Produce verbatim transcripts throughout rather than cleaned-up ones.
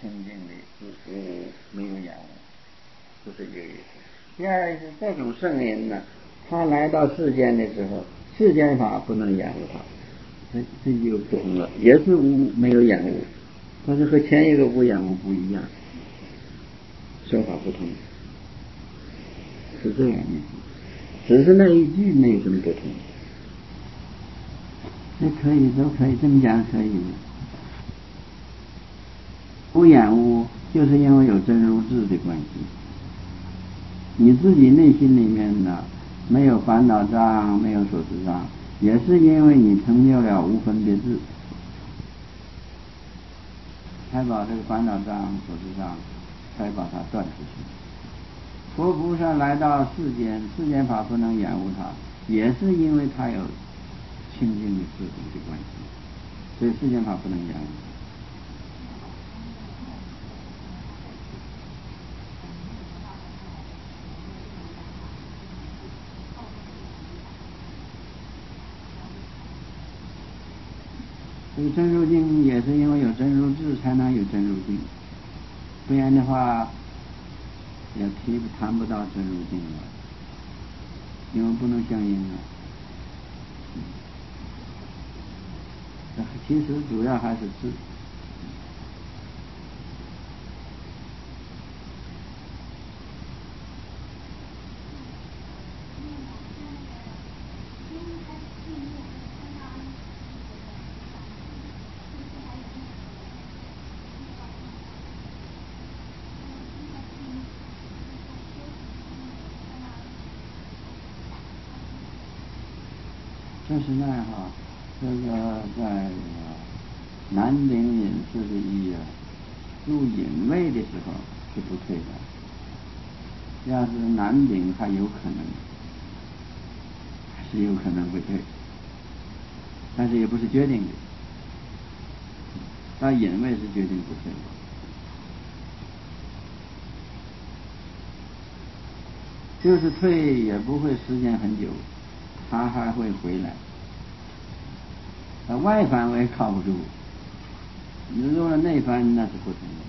清净的，无无没有染污，这是一个意思。第二是这种圣人呢，他来到世间的时候，世间法不能染污他，这这就不同了，也是无没有染污，但是和前一个无染污不一样，说法不同，是这样的，只是那一句没有什么不同。这可以都可以这么讲，可以不染污，就是因为有真如智的关系。你自己内心里面呢，没有烦恼障，没有所知障，也是因为你成就了无分别智，才把这个烦恼障、所知障，才把它断出去。佛菩萨来到世间，世间法不能染污他，也是因为他有清净的智慧的关系，所以世间法不能染污。这个真如境也是因为有真如智才能有真如境，不然的话也提谈不到真如境了，因为不能相应啊。其实主要还是智。这是那样哈，这个在南顶隐士的一入隐位的时候是不退的，要是南顶还有可能，是有可能会退，但是也不是决定的，到隐位是决定不退的。就是退也不会时间很久，他还会回来。外翻围靠不住，你如果内翻那是不同的。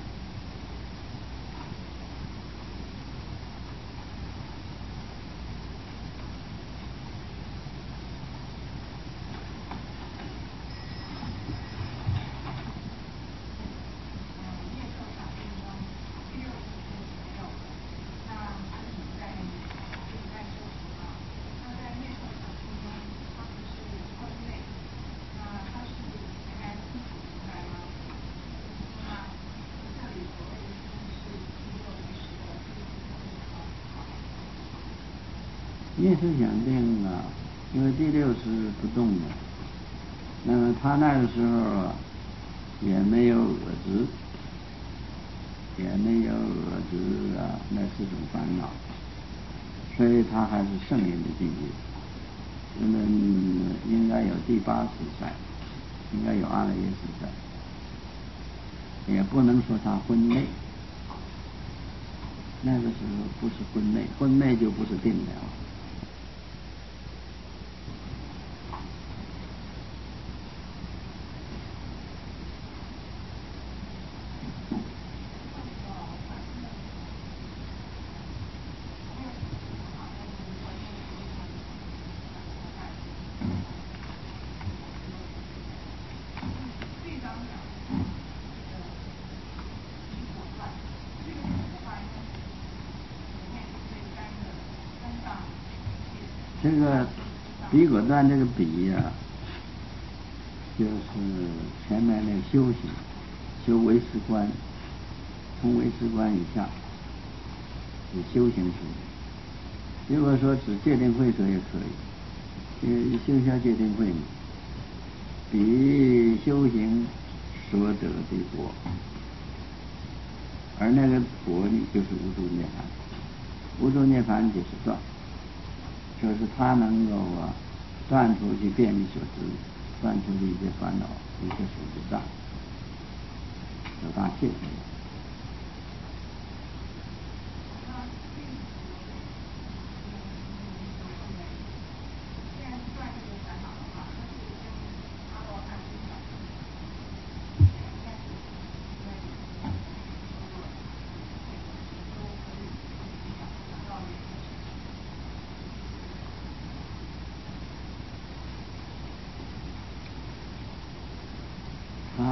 业是想定啊，因为第六是不动的，那么他那个时候啊，也没有我执，也没有我执啊，那是种烦恼，所以他还是圣人的境界。那么应该有第八识在，应该有阿赖耶识在，也不能说他昏昧。那个时候不是昏昧，昏昧就不是定了。这个比果断这个比呀、啊，就是前面那个修行，修唯识观，从唯识观以下是修行处。如果说只戒定慧说也可以，因为修下戒定慧嘛，比修行所得的果，而那个果呢就是无住涅槃，无住涅槃就是断。就是他能够啊断除去遍离所知，断除一些烦恼，一些所知障，有大谢天。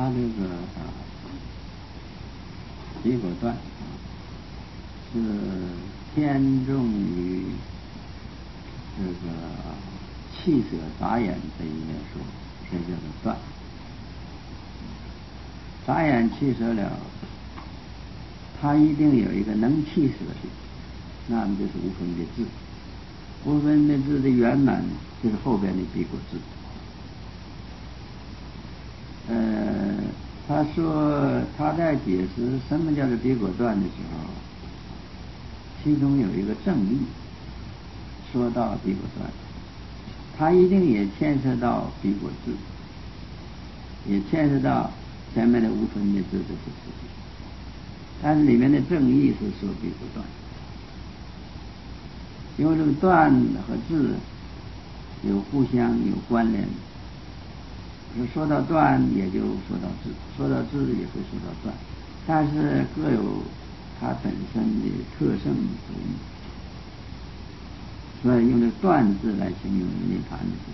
这个啊，比果断啊，是偏重于这个气舍杂眼这一面说，这叫做断。杂眼气舍了，它一定有一个能气舍的，那么就是无分别智。无分别智的圆满就是后边的比果智。呃，他说他在解释什么叫做比果断的时候，其中有一个正义，说到比果断，他一定也牵涉到比果智，也牵涉到前面的无分别智这些事情，但是里面的正义是说比果断，因为这个断和智有互相有关联。说到断也就说到智，说到智也会说到断，但是各有它本身的特胜不异，所以用这断字来形容涅槃的事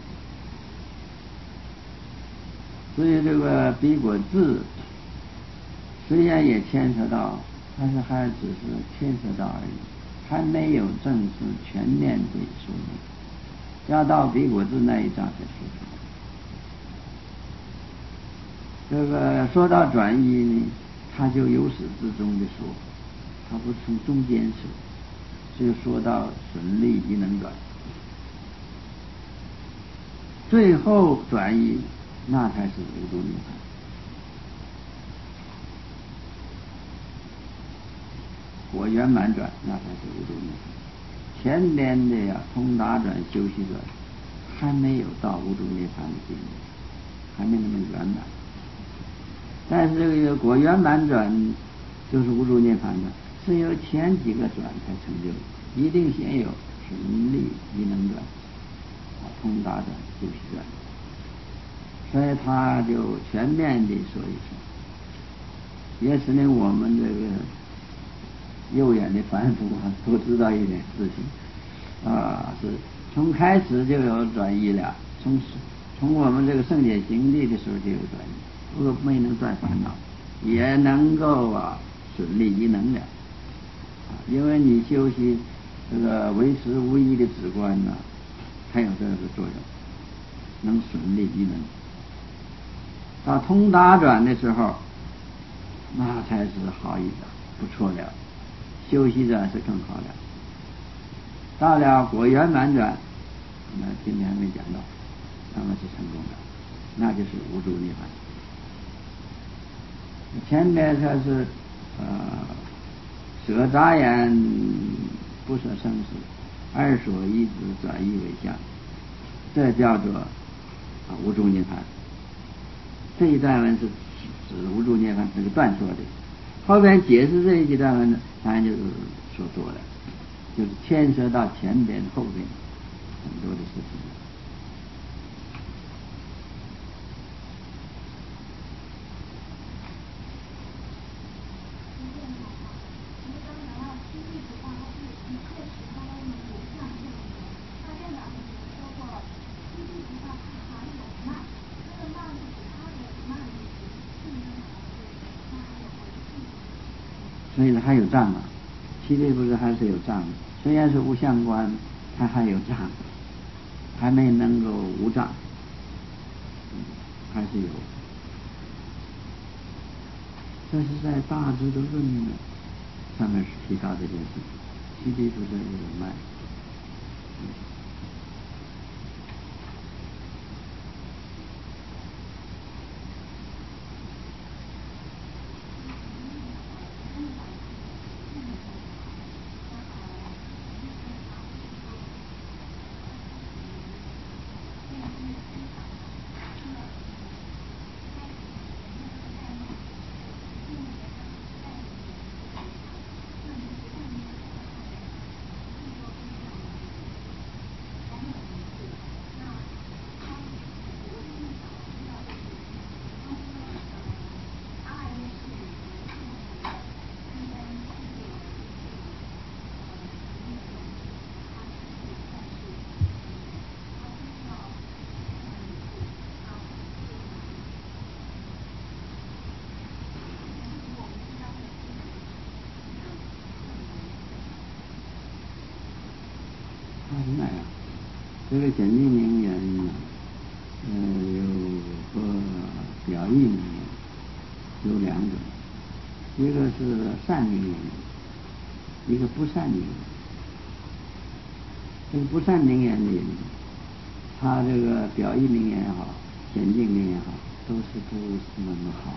情。所以这个比果智虽然也牵扯到，但是还只是牵扯到而已，还没有正式全面的说明，要到比果智那一章才说出来。这个说到转移呢，他就由始至终的说，他不从中间说，就说到损利亦能转，最后转移那才是无住涅槃。果圆满转那才是无住涅槃。前边的呀通达转修习转还没有到无住涅槃的境界，还没那么圆满。但是这个果圆满转就是无住涅槃的，是由前几个转才成就的，一定先有顺利亦能转啊，通达转修习转，所以他就全面的说一说，也是令我们这个右眼的凡夫啊都知道一点事情啊，是从开始就有转移了，从从我们这个圣解行地的时候就有转移。如果没能断烦恼，也能够啊顺利亦能了啊，因为你修习这个唯识无疑的止观呢，还有这个作用，能顺利亦能。到通达转的时候，那才是好一点，不错了，修习转是更好了。到了果圆满转，那今天还没讲到，那么是成功的，那就是无住涅槃。前面它是呃舍杂眼不舍生死，二所一子转移为相，这叫做啊无住涅槃。这一段文是指无住涅槃这个断说的，后边解释这一段文呢，当然就是说多了，就是牵涉到前边后边很多的事情。所以还有障啊，七力不是还是有障的，虽然是无相观，它还有障，还没能够无障，嗯，还是有。这是在大智度论上面是提到这件事，七力不是有点慢。嗯是那样。这个简净名言呢，呃，有个表意名言，有两种，一个是善名言，一个不善名言。这个不善名言里，他这个表意名言也好，简净名言也好，都是不是那么好。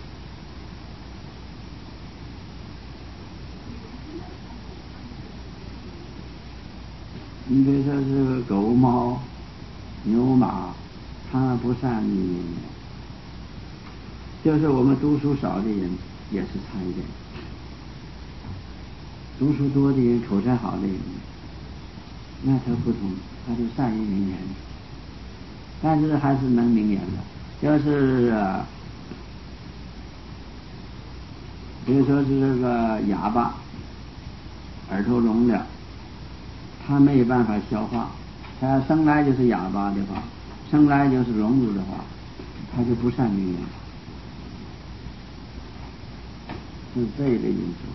你比如说是狗猫牛马，他不善于名言，就是我们读书少的人也是差一点，读书多的人口才好的人，那他不同，他就善于名言，但是还是能名言的。就是啊，比如说是这个哑巴，耳朵聋了，他没有办法消化，他生来就是哑巴的话，生来就是聋子的话，他就不善名言，是这个因素。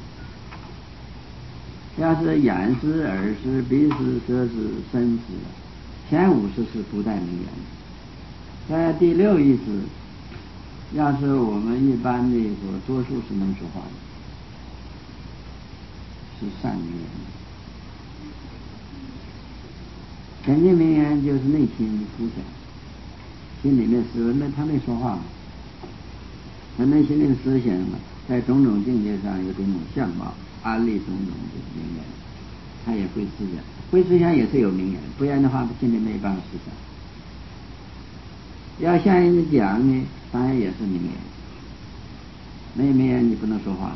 要是眼识、耳识、鼻识、舌识、身识，前五识是不带名言的。在第六意识，要是我们一般的说多数是能说话的，是善名言的。简净名言就是内心思想，心里面思维，那他没说话嘛，他内心的思想嘛，在种种境界上有种种相貌，安立种种的名言，他也会思想，会思想也是有名言，不然的话他心里没办法思想。要向人家讲呢，当然也是名言，没名言你不能说话的。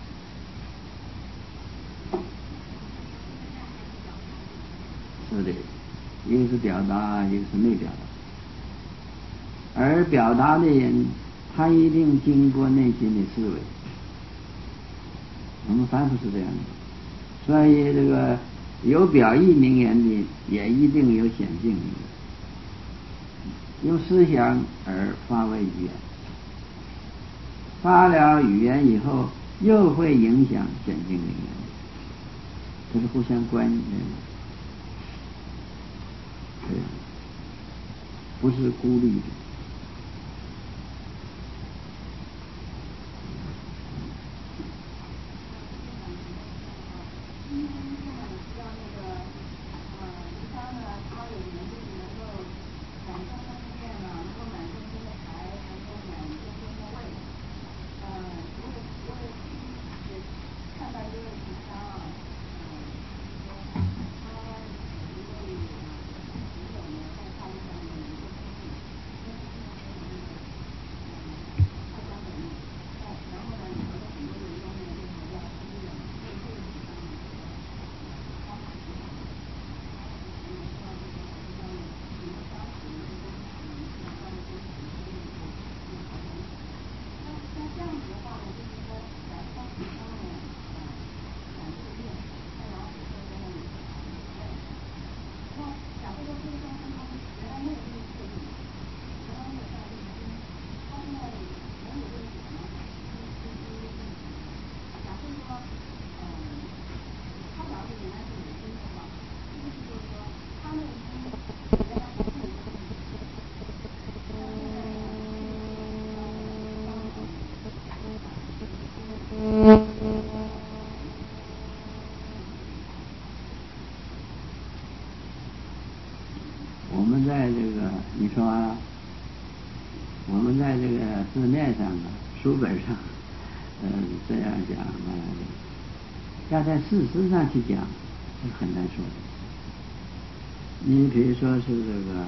是的，一个是表达，一个是没表达。而表达的人，他一定经过内心的思维。我们凡夫是这样的，所以这个有表意名言的，也一定有显净名言。用思想而发为语言，发了语言以后，又会影响显净名言，这是互相关联的。对，不是孤立的。我们在这个，你说啊，我们在这个字面上啊，书本上，嗯、呃，这样讲啊，要在事实上去讲，是很难说的。你比如说是这个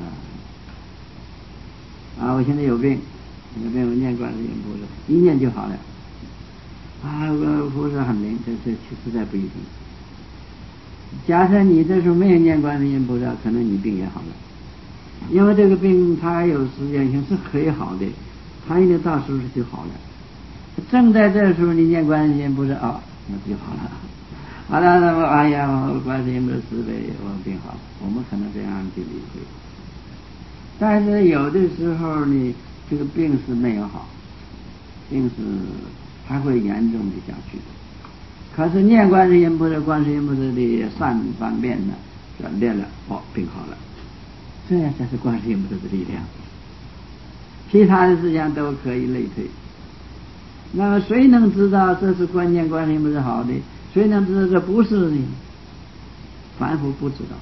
啊，我现在有病，有病我念观世音菩萨，一念就好了。啊，我菩萨很灵，这这实在不一定。假设你这时候没有念观世音菩萨，可能你病也好了。因为这个病它有时间性，是可以好的，它一定到时候就好了。正在这时候你念观世音菩萨啊，那就好了。好了，那么哎呀，观世音菩萨慈悲，我病好了，我们可能这样去理会。但是有的时候呢，这个病是没有好，病是还会严重的下去。可是念观世音菩萨，观世音菩萨的善方便呢， 转变了，哦，病好了，这样才是观世音菩萨的力量。其他的事情都可以类推。那么谁能知道这是关键观世音菩萨好的？谁能知道这不是呢？凡夫不知道，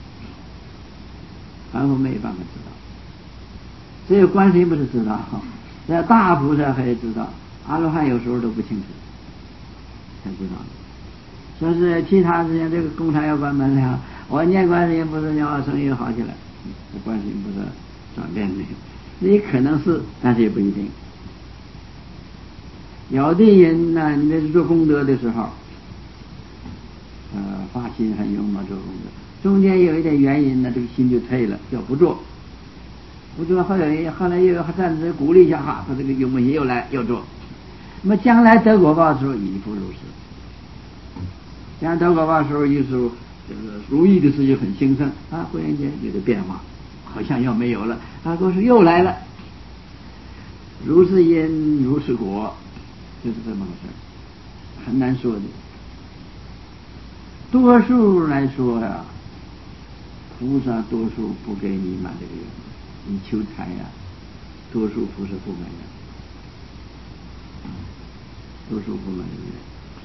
凡夫没办法知道，只有观世音菩萨知道，那大菩萨还知道，阿罗汉有时候都不清楚，才知道。说是其他事情，这个工厂要关门了，我念观世音菩萨，要生意好起来，这观世音菩萨转变的，也可能是，但是也不一定。有的人呢，你们做功德的时候，呃，发心很勇猛做功德，中间有一点原因呢，这个心就退了，叫不做，不做，后来后来又暂时鼓励一下，哈，他这个勇猛心又来又做，那么将来得果报的时候，亦复如是。将来得果报的时候，有时候这个如意的事就很兴盛啊，忽然间有点变化，好像要没有了，啊，可是又来了，如是因，如是果。就是这么回事，很难说的。多数来说呀、啊，菩萨多数不给你满这个愿，你求财呀、啊，多数菩萨不满愿，多数不满这个愿。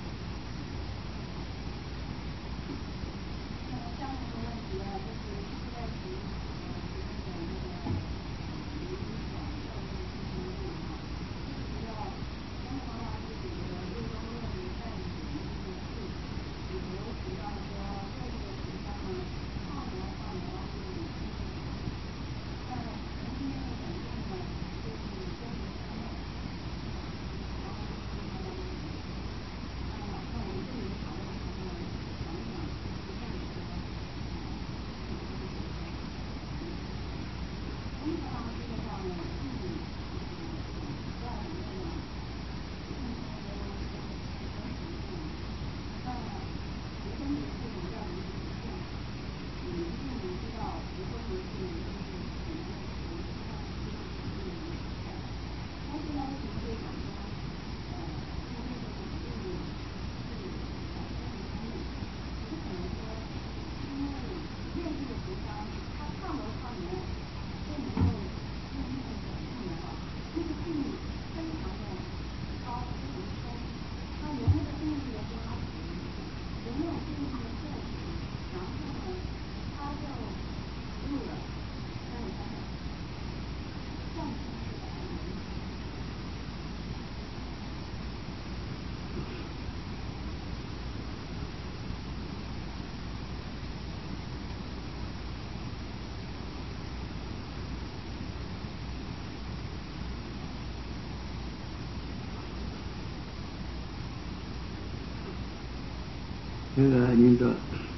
这个您说，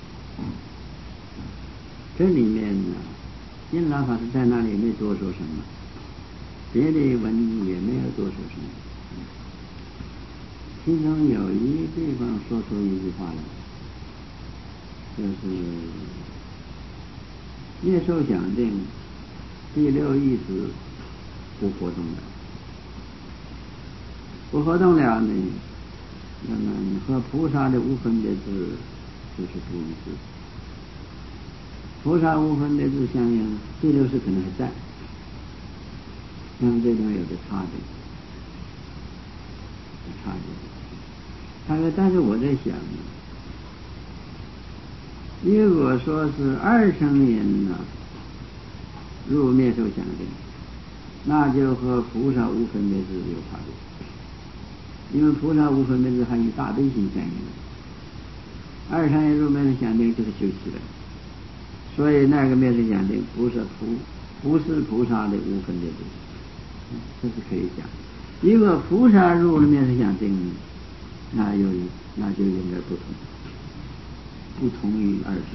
这里面呢，印老法师在那里没多说什么，别的文也没有多说什么，其中有一地方说出一句话来，就是业受想定第六意识不活动了，不活动了呢，那么和菩萨的无分别智就是不一致。菩萨无分别智相应，第六识可能还在，那么这地方有个差别，有差别。他说，但是我在想，如果说是二乘人呢，入灭受想定，那就和菩萨无分别智有差别。因为菩萨无分别智还与大悲心相应，二乘人入灭受想定就是修习了，所以那个灭受想定不是菩不是菩萨的无分别智，这是可以讲。如果菩萨入了灭受想定，那有那就应该不同，不同于二乘。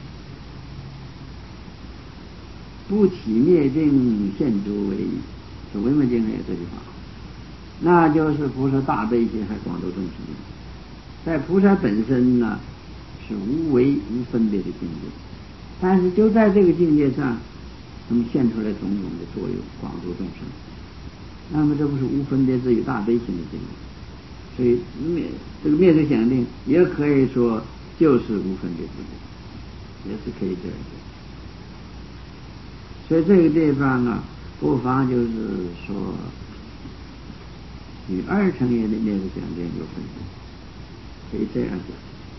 不起灭定现诸为，说维摩经上有这句话，那就是菩萨大悲心还广度众生。在菩萨本身呢是无为无分别的境界，但是就在这个境界上能现出来种种的作用，广度众生。那么这不是无分别智与大悲心的境界，所以灭这个灭受想定也可以说就是无分别智。 也是可以这样做。所以这个地方啊，不妨就是说与二乘业的灭度想定有分别，可以这样讲。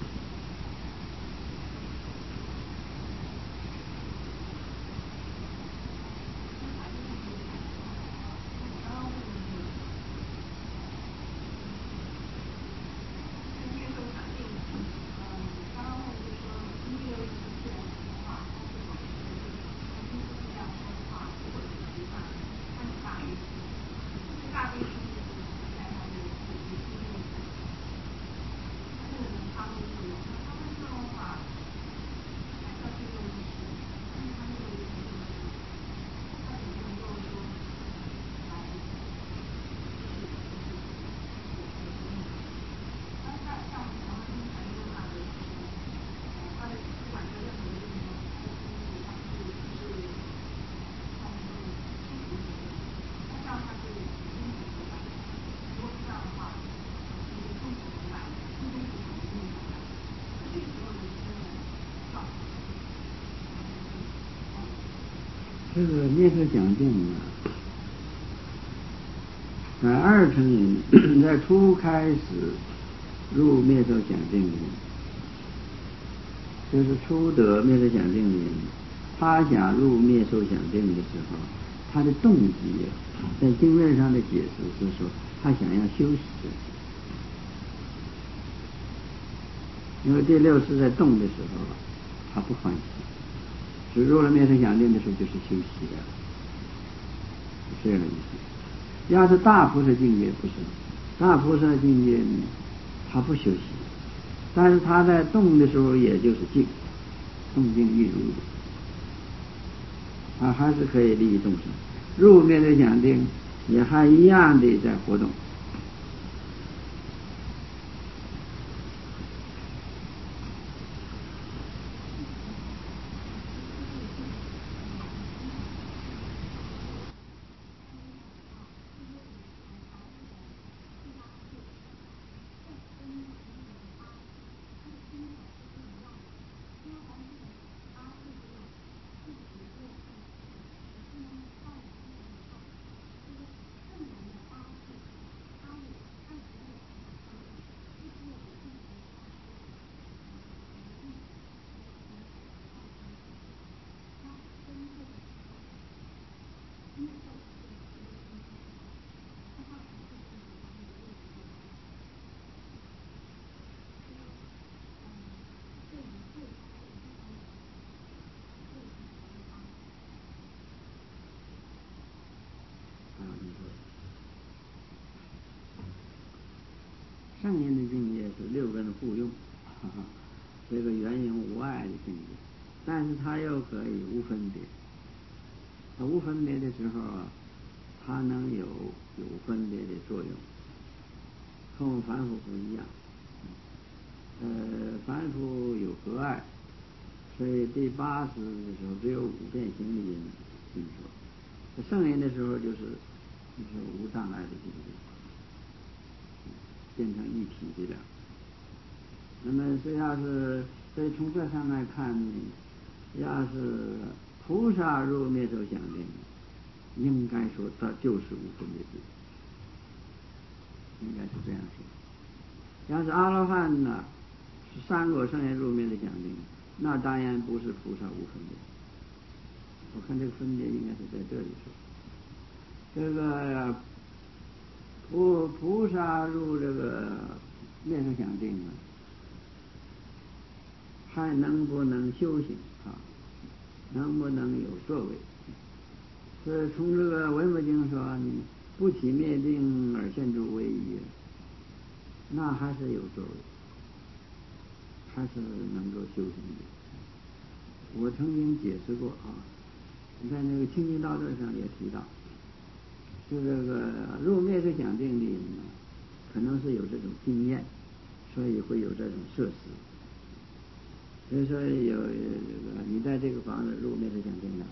这个灭色想定啊，在二乘在初开始入灭色想定的，就是初得灭色想定的人，他想入灭色想定的时候，他的动机在经论上的解释是说，他想要休息。因为第六是在动的时候，他不欢喜。只入了灭色想定的时候，就是休息了，是这样的意思。要是大菩萨境界不是，大菩萨境界他不休息，但是他在动的时候也就是静，动静一如的，他还是可以利益众生。入灭色想定也还一样的在活动。圣人的境界是六根互用，哈哈，这个圆融无碍的境界，但是他又可以无分别。他无分别的时候啊，他能有有分别的作用，和我们凡夫不一样。呃，凡夫有隔碍，所以第八识的时候只有五变行的因因说。圣人的时候就是就是无障碍的境界，变成一体的了。那么这要是所以从这上来看呢，要是菩萨入灭色想定，应该说他就是无分别智，应该是这样说。要是阿罗汉呢，是三果圣人入灭色想定，那当然不是菩萨无分别。我看这个分别应该是在这里说。这个菩菩萨入这个灭色想定呢，还能不能修行啊？能不能有作为？所以从这个文部经说，你不起灭定而现诸威仪，那还是有作为，还是能够修行的。我曾经解释过啊，在那个清净道论上也提到，就这个入灭色想定的人呢，可能是有这种经验，所以会有这种设施。所以说有这个你在这个房子入灭色想定了，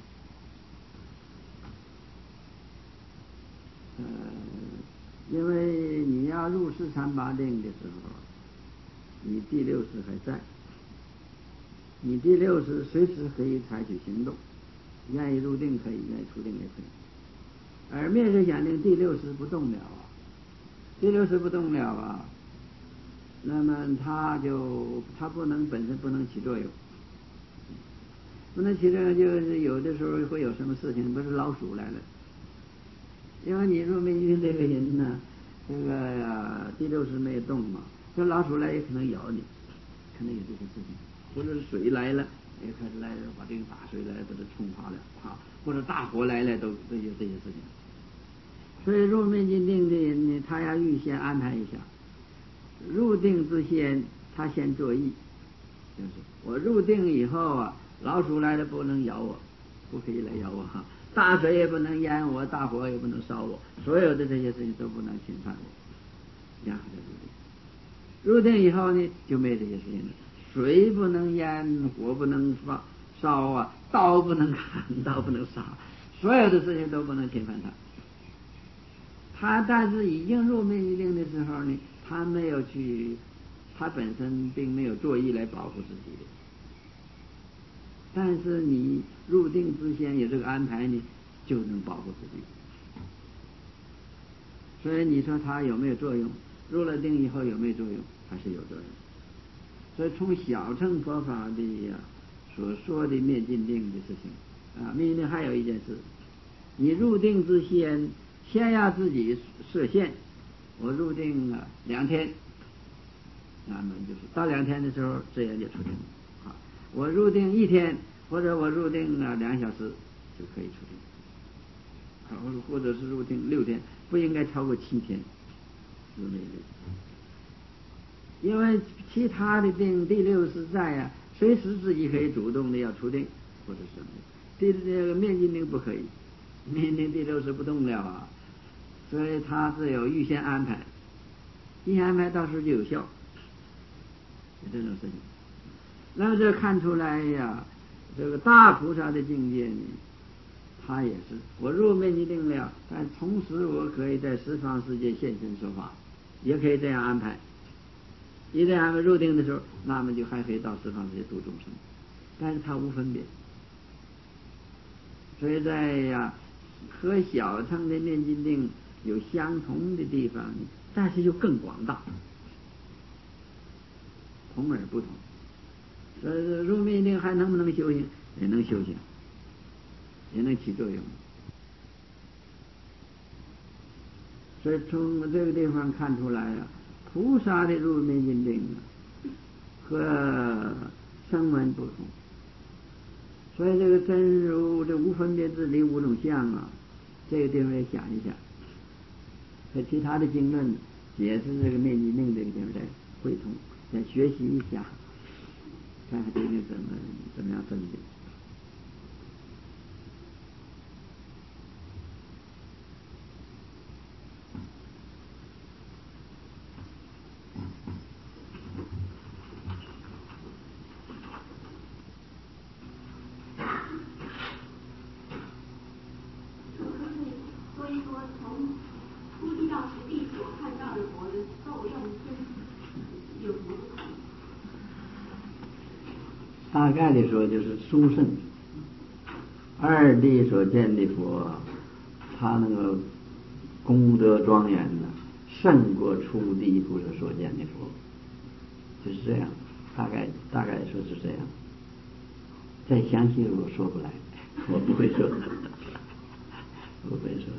呃，因为你要入四禅八定的时候，你第六识还在， 你第六识随时可以采取行动，愿意入定可以，愿意出定也可以。而灭世想定第六识不动了啊，第六识不动了啊，那么它就它不能本身不能起作用，不能起作用就是有的时候会有什么事情，不是老鼠来了，因为你入灭定这个人呢，这个、呃、第六识没有动嘛，这老鼠来也可能咬你，可能有这些事情。或者是水来了，也开始来了，把这个大水来把它冲垮了啊，或者大火来了，都都有这些事情。所以入灭尽定的人呢，他要预先安排一下，入定之前他先作意，就是我入定以后啊，老鼠来了不能咬我，不可以来咬我哈，大水也不能淹我，大火也不能烧我，所有的这些事情都不能侵犯我，然后就入定。入定以后呢，就没这些事情了。水不能淹，火不能烧烧啊，刀不能砍，刀不能杀，所有的事情都不能侵犯他。他但是已经入灭一定的时候呢，他没有去，他本身并没有作意来保护自己的。但是你入定之前有这个安排呢，就能保护自己。所以你说它有没有作用？入了定以后有没有作用？还是有作用。所以从小乘佛法的呀、啊、所说的灭尽定的事情啊，灭尽定还有一件事，你入定之前，先要自己设限。我入定啊两天，那么就是到两天的时候，这样就出定啊。我入定一天，或者我入定啊两小时就可以出定，啊，或者是入定六天，不应该超过七天入灭定。因为其他的定第六识在啊，随时自己可以主动的要出定或者什么，第这个灭尽定不可以，灭尽定第六识不动了啊，所以他是有预先安排，预先安排到时候就有效，有这种事情。那么这看出来呀，这个大菩萨的境界呢，他也是我入灭尽定了，但同时我可以在十方世界现身说法，也可以这样安排。一旦还没入定的时候，那么就还可以到十方世界度众生，但是他无分别。所以在呀和小乘的灭尽定有相同的地方，但是又更广大，同而不同。所以入灭定还能不能修行？也能修行，也能起作用。所以从这个地方看出来啊，菩萨的入灭尽定啊和声闻不同。所以这个真如这无分别智离五种相啊，这个地方也想一想，和其他的经论解释这个灭尽定这个地方再汇通，再学习一下，看看究竟怎么怎么样分别。大概的说就是殊胜，二地所见的佛，他那个功德庄严呢，胜过初地菩萨所见的佛，就是这样，大概大概说是这样。再详细我说不来，我不会说，我不会说。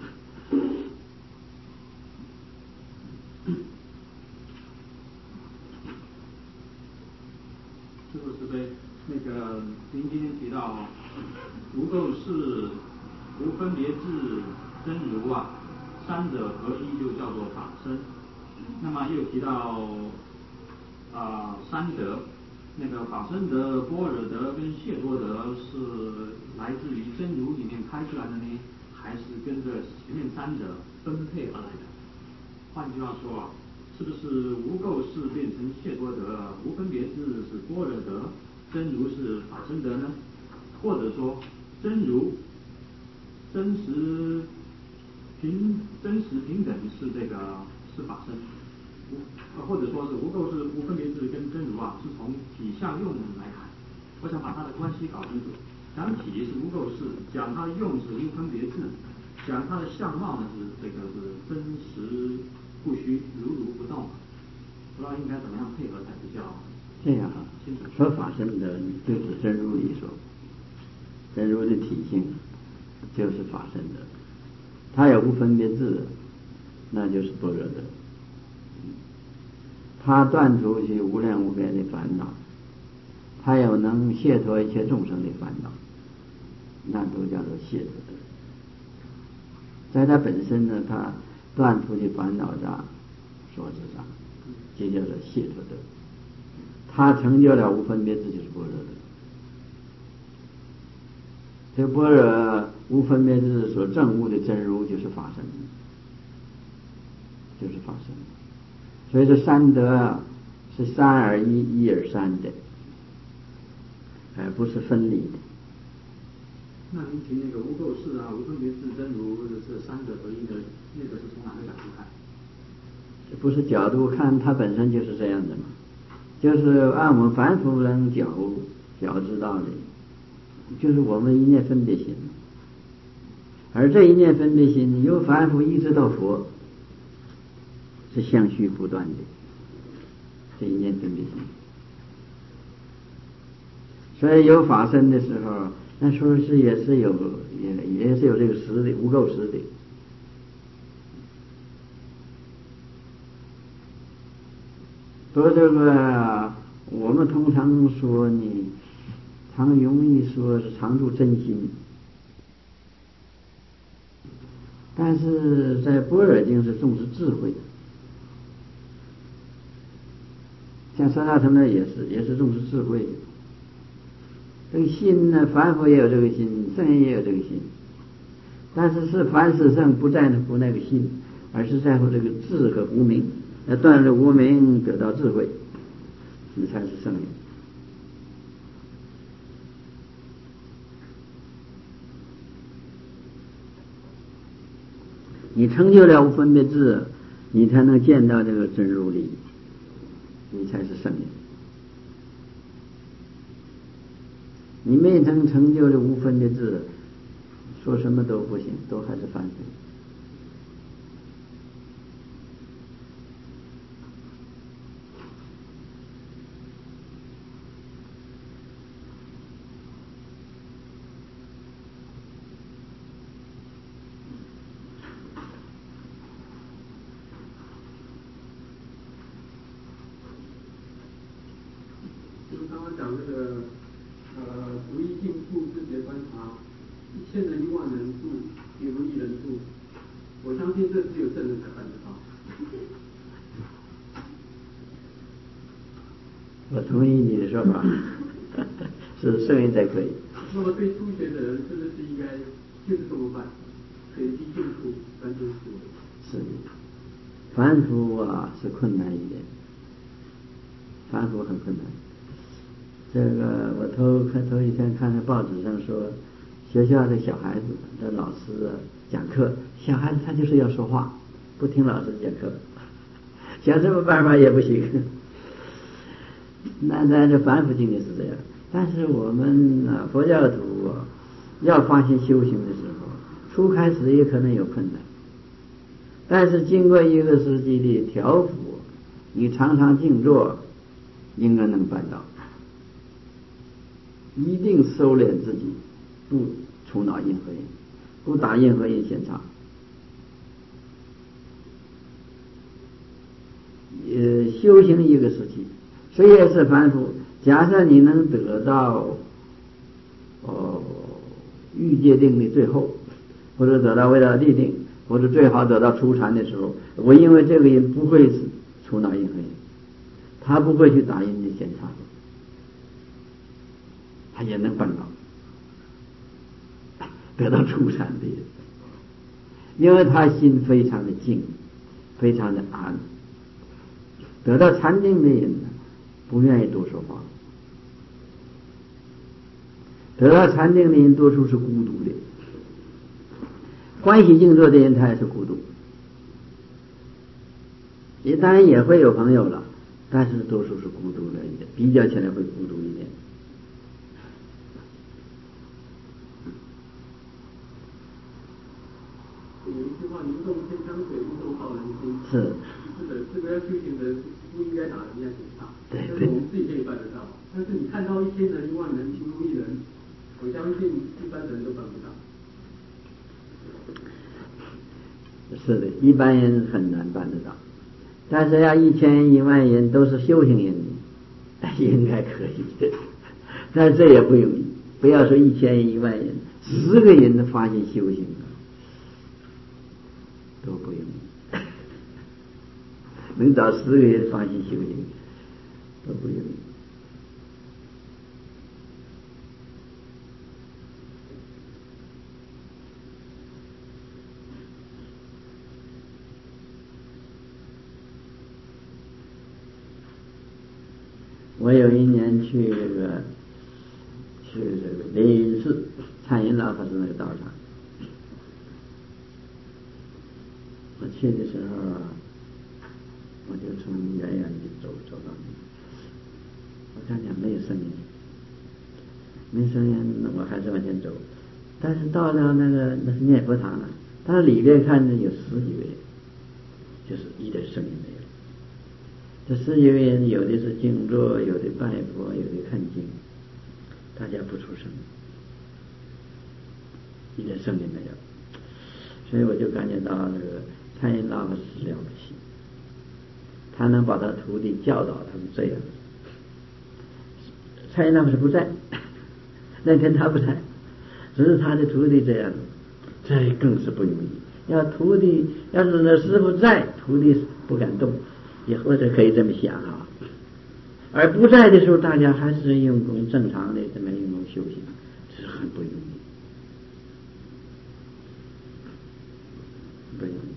师父慈悲，那个您今天提到无垢是无分别智真如啊，三者合一就叫做法身。那么又提到啊、呃、三德，那个法身德、般若德跟解脱德是来自于真如里面开出来的呢，还是跟着前面三者分配而来的？换句话说啊，是不是无垢是变成解脱德，无分别智是般若德，真如是法身德呢？或者说真如真实平真实平等是这个是法身，无或者说是无垢是无分别智跟真如啊，是从体相用来看。 我想把它的关系搞清楚。讲体是无垢事，讲它的用词无分别智，讲它的相貌呢是这个是真实不虚，如如不动。不知道应该怎么样配合才比较这样啊？说法身的就是真如理说，真如的体性就是法身的，它有无分别智，那就是般若的。它断除去无量无边的烦恼，它又能解脱一切众生的烦恼，那都叫做解脱的。在它本身呢，它断除的烦恼障、所知障，这叫做解脱的。它成就了无分别智，就是般若的。这般若无分别智所证悟的真如，就是法身，就是法身。所以说三德是三而一，一而三的，而不是分离的。 那您提那个无垢事啊、无分别智、真如，或者是三者合一的，那个是从哪个角度看？ 这不是角度看，它本身就是这样的嘛，就是按我们凡夫人觉觉知道的，就是我们一念分别心，而这一念分别心由凡夫一直到佛，是相续不断的，这一念分别心。所以有法身的时候，那说是也是有也也是有这个实的无垢实的。所以这个我们通常说呢，常容易说是常住真心，但是在般若经是重视智慧的，像三大乘呢也是也是重视智慧的。这个心呢，凡夫也有这个心，圣人也有这个心，但是是凡是圣不在乎那个心，而是在乎这个智和无明，要断了无明，得到智慧，你才是圣人。你成就了无分别智，你才能见到这个真如理，你才是圣人。你没能成就了无分别智，说什么都不行，都还是凡夫。 就是刚刚讲那个呃，逐一进步知觉观察，一千人一万人度，比如一人度，我相信这只有证人才办得到。 我同意你的说法，是圣人才可以。 那么对初学的人，是不是应该就是这么办？随机进步，专注思维。 是的，凡夫啊是困难一点，凡夫很困难。这个我头看头一天看在报纸上说，学校的小孩子的老师讲课，小孩子他就是要说话，不听老师讲课，想什么办法也不行。那在这凡夫境界是这样，但是我们啊佛教徒啊，要发心修行的时候，初开始也可能有困难，但是经过一个时期的调伏，你常常静坐，应该能办到。一定收敛自己，不触恼任何人，不打任何人闲岔。呃，修行一个时期，虽然是凡夫，假设你能得到哦欲界定的最后，或者得到为了立定，或者最好得到初禅的时候，我因为这个人不会触恼任何人，他不会去打人家闲岔的。他也能办到得到初禅的人，因为他心非常的静，非常的安。得到禅定的人呢，不愿意多说话。得到禅定的人多数是孤独的，欢喜静坐的人他也是孤独。也当然也会有朋友了，但是多数是孤独的，比较起来会孤独一点。 有一句话，宁动千江水，勿动浩然心。 是。 是的，这个要修行的人不应该打人家嘴巴， 对但是我们自己可以办得到。但是你看到一千人、一万人、行如一人，我相信一般的人都办不到。 是的，一般人很难办得到，但是要一千一万人都是修行人，应该可以，但是这也不容易。不要说一千一万人，十个人发现修行都不容易，能找十个人发现修行都不容易。我有一年去这个去这个灵隐寺参云老法师那个道场，我去的时候啊，我就从远远的走走到那，我看见没有声音，没声音，我还是往前走，但是到了那个那是念佛堂了，它里边看着有十几个人，就是一点声音没有。这十几位人有的是静坐，有的拜佛，有的看经，大家不出声，一点声音没有，所以我就感觉到那个参云老法师了不起，他能把他徒弟教导他们这样。参云老法师不在，那天他不在，只是他的徒弟这样，这更是不容易。要徒弟，要是那师傅在，徒弟不敢动。也或者可以这么想啊，而不在的时候，大家还是用功正常的这么用功修行，这是很不容易，不容易。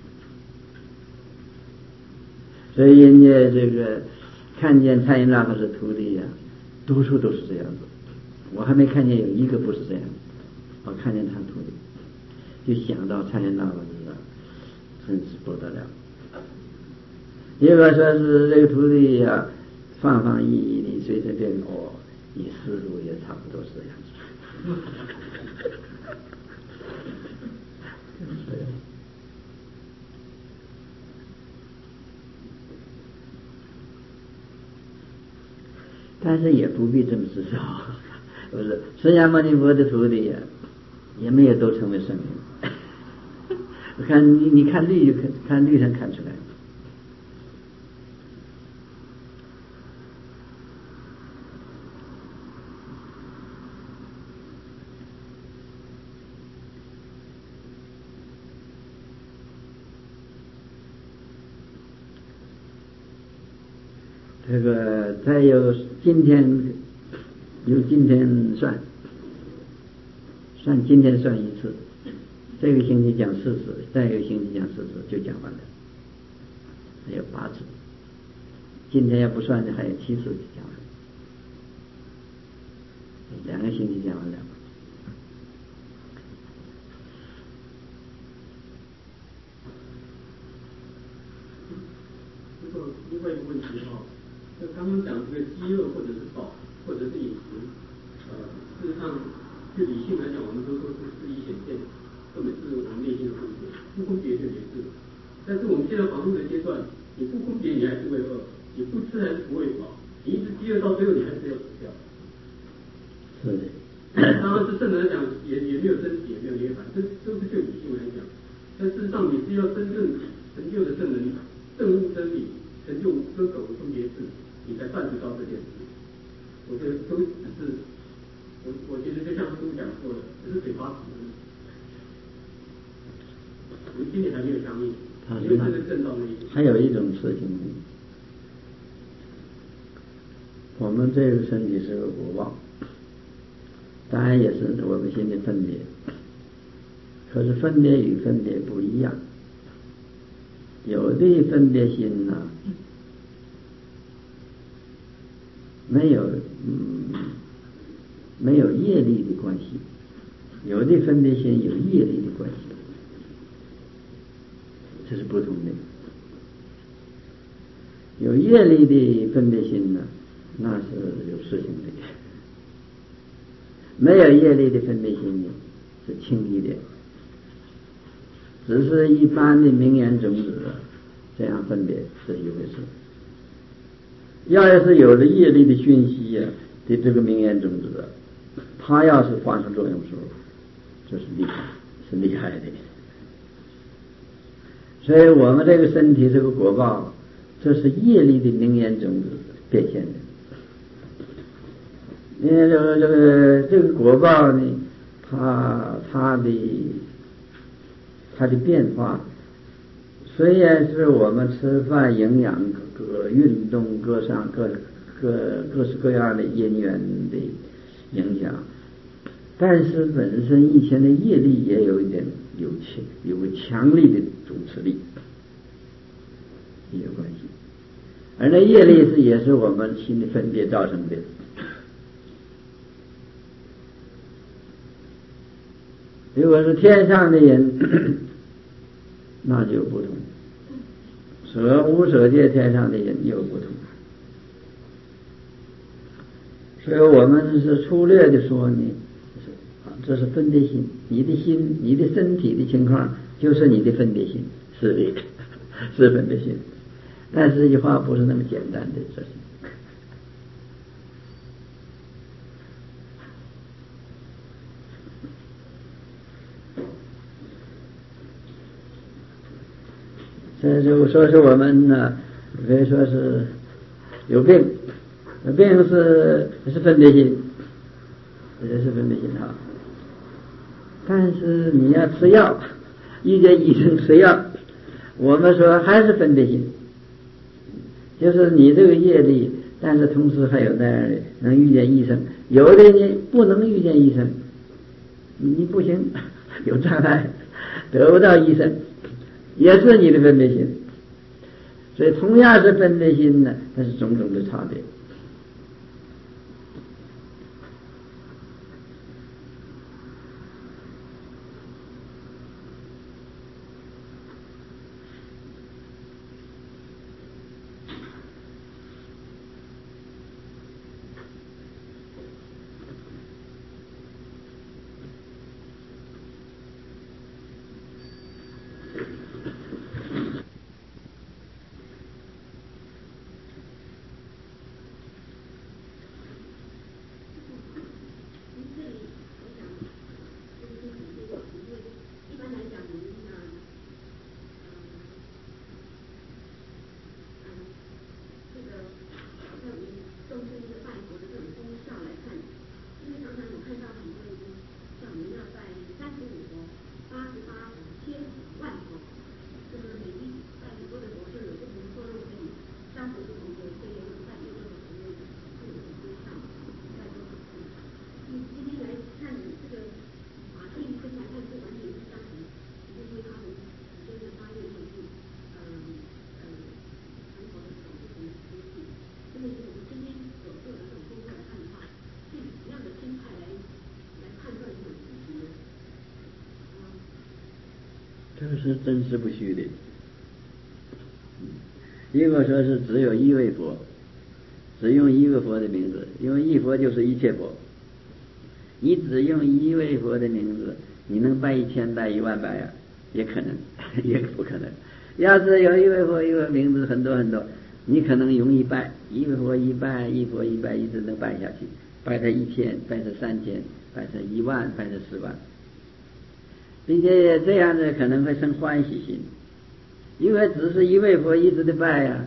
所以人家这个看见参云老法师徒弟呀、啊，多数都是这样子，我还没看见有一个不是这样。我看见他徒弟，就想到参云老法师啊，真是不得了。如果说是这个徒弟呀、啊，放放逸逸的随随便哦，你师傅也差不多是这样子。但是也不必这么执着，不是释迦牟尼佛的徒弟呀、啊，也没有都成为圣人。我看你你看律就看看律上看出来。这个再有今天由今天算，算今天算一次，这个星期讲四次，再一个星期讲四次就讲完了，还有八次，今天要不算的还有七次就讲完了，两个星期讲完了。 这个另外一个问题哈、哦。就刚刚讲这个饥饿或者是饱或者是饮食，呃，事实上就理性来讲，我们都说是适宜显现，根本是我们内心的分别，不分别就没事。但是我们现在忙碌的阶段，你不分别你还是会饿，你不吃还是不会饱，你一直饥饿到最后你还是要死掉。 是的。 当然是正来讲也也没有真实也没有涅槃，这都是就理性来讲。但事实上你是要真正成就的正能证悟真理，成就跟可无分别智。你才办得到这件事，我觉得都只是，我我觉得就像师父讲过的，只是嘴巴讲的，我们心里还没有相应，因为这个证到那一点。 还有一种事情，我们这个身体是个果报，当然也是我们心里分别，可是分别与分别不一样，有的分别心呢、啊。没有，嗯，没有业力的关系，有的分别心有业力的关系，这是不同的。有业力的分别心呢，那是有事情的；没有业力的分别心呢，是轻一点。 只是一般的名言种子这样分别是一回事。要是有了业力的讯息呀、啊，对这个名言种子啊，它要是发生作用的时候，这是厉害，是厉害的。所以我们这个身体这个果报，这是业力的名言种子变现的。因为这个这个这个果报呢，它它的它的变化，虽然是我们吃饭、营养、各运动、各上各各各式各样的因缘的影响，但是本身以前的业力也有一点有强有个强力的主持力，也有关系。而那业力是也是我们心的分别造成的。如果是天上的人，那就不同；舍无舍界天上的人又不同。所以我们是粗略的说呢，这是分别心。你的心，你的身体的情况，就是你的分别心，是的，是分别心。但是这句话不是那么简单的事情。这就说是我们呢，可以说是有病，病是是分别心，也是分别心哈。但是你要吃药，遇见医生吃药，我们说还是分别心，就是你这个业力，但是同时还有那样的能遇见医生，有的你不能遇见医生，你不行，有障碍，得不到医生。也是你的分别心，所以同样是分别心呢，但是种种的差别。这是真实不虚的。如果说是只有一位佛，只用一个佛的名字，因为一佛就是一切佛，你只用一位佛的名字，你能拜一千拜一万拜啊？也可能，也不可能。要是有一位佛一个名字很多很多，你可能容易拜，一位佛一拜，一佛一拜，一直能拜下去，拜他一千，拜他三千，拜他一万，拜他十万，并且这样子可能会生欢喜心，因为只是一位佛一直的拜呀、啊，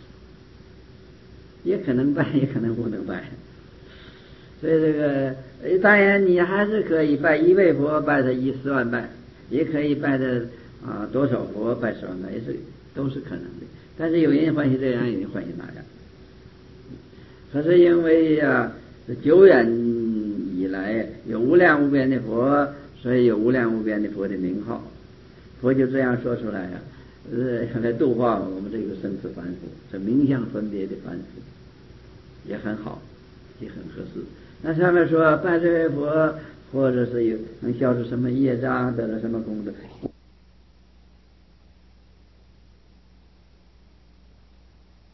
也可能拜，也可能不能拜。所以这个当然你还是可以拜一位佛拜他一十万拜，也可以拜的啊多少佛拜十万拜，也是都是可能的。但是有人欢喜这样，有人欢喜那样。可是因为啊久远以来有无量无边的佛，所以有无量无边的佛的名号，佛就这样说出来啊，呃来度化我们这个生死凡夫，这名相分别的凡夫也很好，也很合适。那上面说拜这位佛，或者是有能消除什么业障，得了什么功德。